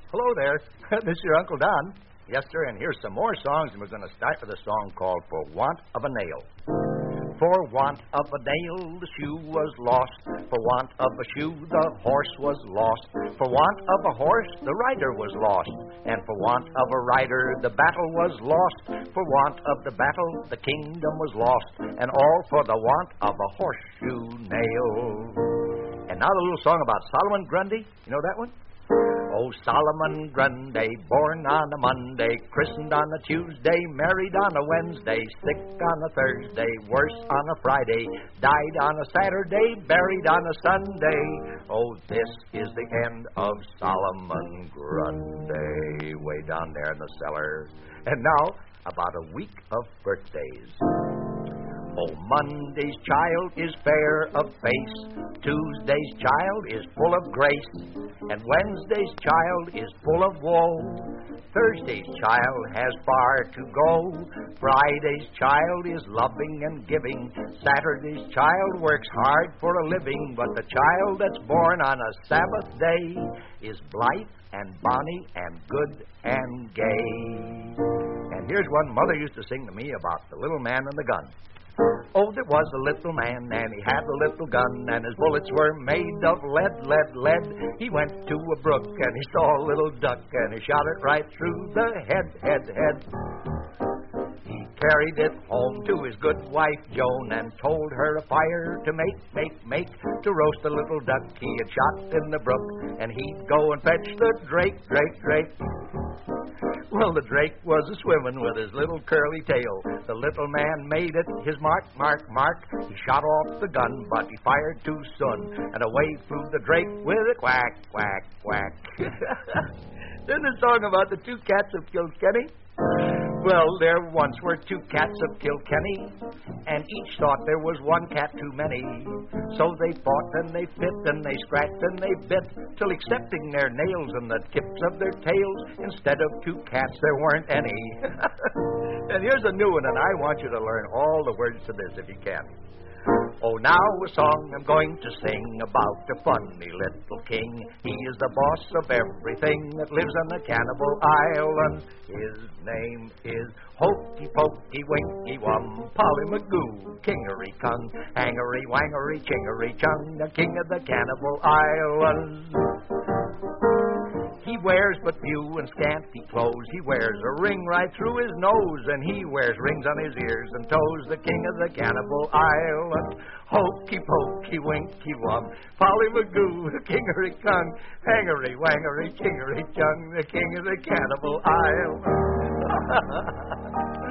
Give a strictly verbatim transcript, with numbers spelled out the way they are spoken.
Hello there. This is your Uncle Don. Yes, sir, and here's some more songs, and we're going to start with a song called For Want of a Nail. For want of a nail, the shoe was lost. For want of a shoe, the horse was lost. For want of a horse, the rider was lost. And for want of a rider, the battle was lost. For want of the battle, the kingdom was lost. And all for the want of a horseshoe nail. And now the little song about Solomon Grundy. You know that one? Oh, Solomon Grundy, born on a Monday, christened on a Tuesday, married on a Wednesday, sick on a Thursday, worse on a Friday, died on a Saturday, buried on a Sunday. Oh, this is the end of Solomon Grundy, way down there in the cellar. And now, about a week of birthdays. Oh, Monday's child is fair of face, Tuesday's child is full of grace, and Wednesday's child is full of woe. Thursday's child has far to go, Friday's child is loving and giving, Saturday's child works hard for a living, but the child that's born on a Sabbath day is blithe and bonny and good and gay. And here's one Mother used to sing to me about the little man and the gun. Oh, there was a little man, and he had a little gun, and his bullets were made of lead, lead, lead. He went to a brook, and he saw a little duck, and he shot it right through the head, head, head. He carried it home to his good wife, Joan, and told her a fire to make, make, make, to roast a little duck he had shot in the brook, and he'd go and fetch the drake, drake, drake. Well, the drake was a-swimming with his little curly tail. The little man made it his mark, mark, mark. He shot off the gun, but he fired too soon, and away flew the drake with a quack, quack, quack. There's a song about the two cats of Kilkenny. Well, there once were two cats of Kilkenny, and each thought there was one cat too many. So they fought and they fit and they scratched and they bit, till accepting their nails and the tips of their tails, instead of two cats there weren't any. And here's a new one, and I want you to learn all the words to this if you can. Oh, now a song I'm going to sing about a funny little king. He is the boss of everything that lives on the Cannibal Island. His name is Hokey Pokey Winky Wum, Polly Magoo, Kingery Kung, Hangery Wangery Chingery Chung, the king of the Cannibal Islands. He wears but few and scanty clothes. He wears a ring right through his nose, and he wears rings on his ears and toes, the king of the Cannibal Island. Hokey Pokey Winky Wum, Polly Magoo, Kingery Kung, Hangery Wangery Chingery Chung, the king of the Cannibal Island.